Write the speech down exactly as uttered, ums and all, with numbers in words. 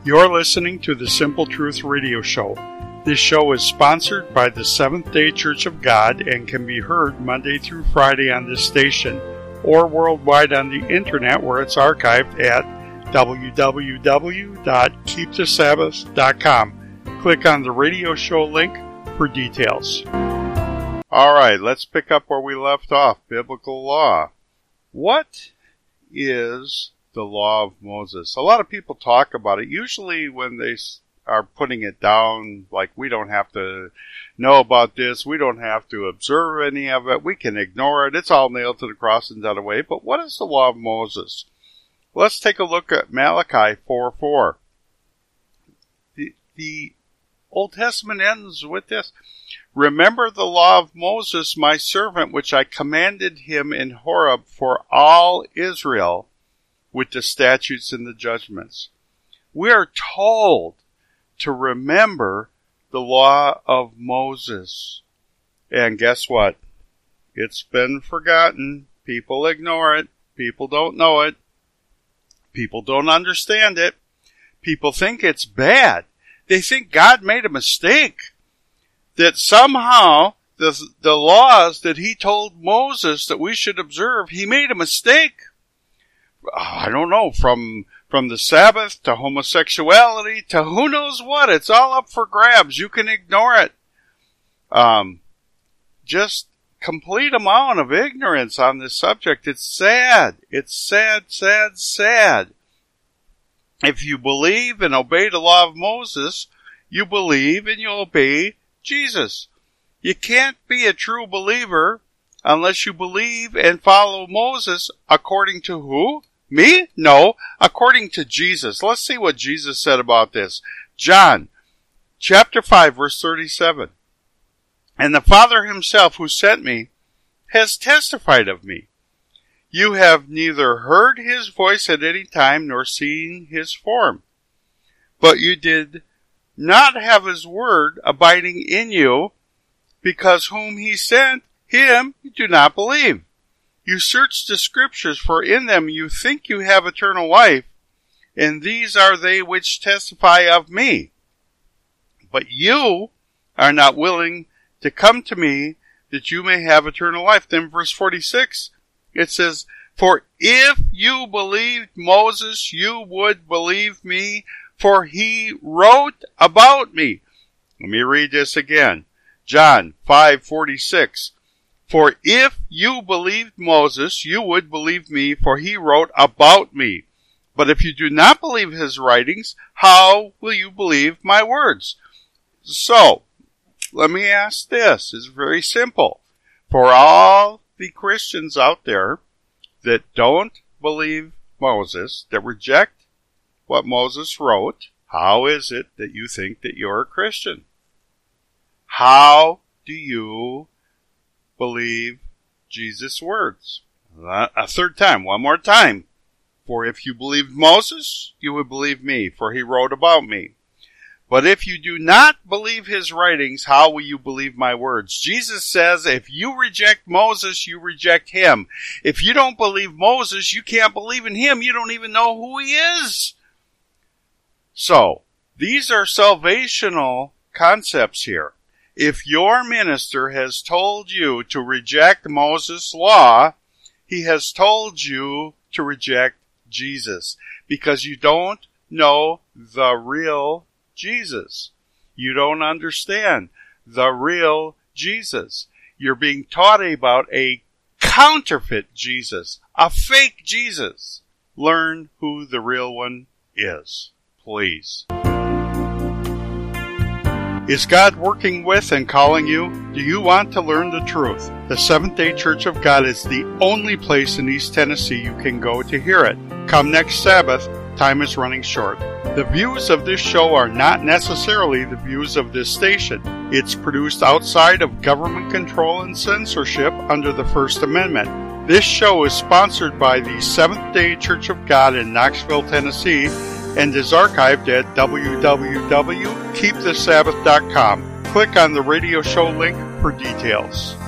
You're listening to the Simple Truth Radio Show. This show is sponsored by the Seventh-day Church of God and can be heard Monday through Friday on this station or worldwide on the internet where it's archived at w w w dot keep the sabbath dot com. Click on the radio show link for details. All right, let's pick up where we left off. Biblical law. What is the law of Moses? A lot of people talk about it, usually when they are putting it down, like we don't have to know about this, we don't have to observe any of it, we can ignore it, it's all nailed to the cross and done away. But what is the law of Moses? Let's take a look at Malachi four four. The, the Old Testament ends with this. Remember the law of Moses, my servant, which I commanded him in Horeb for all Israel, with the statutes and the judgments. We are told to remember the law of Moses. And guess what? It's been forgotten. People ignore it. People don't know it. People don't understand it. People think it's bad. They think God made a mistake. That somehow the, the laws that he told Moses that we should observe, he made a mistake. I don't know, from from the Sabbath to homosexuality to who knows what. It's all up for grabs. You can ignore it. Um, just complete amount of ignorance on this subject. It's sad. It's sad, sad, sad. If you believe and obey the law of Moses, you believe and you obey Jesus. You can't be a true believer unless you believe and follow Moses according to who? Me? No, according to Jesus. Let's see what Jesus said about this. John, chapter five, verse thirty-seven. And the Father himself who sent me has testified of me. You have neither heard his voice at any time nor seen his form. But you did not have his word abiding in you, because whom he sent, him you do not believe. You search the scriptures, for in them you think you have eternal life, and these are they which testify of me. But you are not willing to come to me, that you may have eternal life. Then verse forty-six, it says, for if you believed Moses, you would believe me, for he wrote about me. Let me read this again. John five forty-six. For if you believed Moses, you would believe me, for he wrote about me. But if you do not believe his writings, how will you believe my words? So, let me ask this. It's very simple. For all the Christians out there that don't believe Moses, that reject what Moses wrote, how is it that you think that you're a Christian? How do you believe Jesus' words? A third time, one more time. For if you believed Moses, you would believe me, for he wrote about me. But if you do not believe his writings, how will you believe my words? Jesus says, if you reject Moses, you reject him. If you don't believe Moses, you can't believe in him. You don't even know who he is. So, these are salvational concepts here. If your minister has told you to reject Moses' law, he has told you to reject Jesus, because you don't know the real Jesus. You don't understand the real Jesus. You're being taught about a counterfeit Jesus, a fake Jesus. Learn who the real one is, please. Is God working with and calling you? Do you want to learn the truth? The Seventh-day Church of God is the only place in East Tennessee you can go to hear it. Come next Sabbath. Time is running short. The views of this show are not necessarily the views of this station. It's produced outside of government control and censorship under the First Amendment. This show is sponsored by the Seventh-day Church of God in Knoxville, Tennessee, and is archived at w w w dot keep the sabbath dot com. Click on the radio show link for details.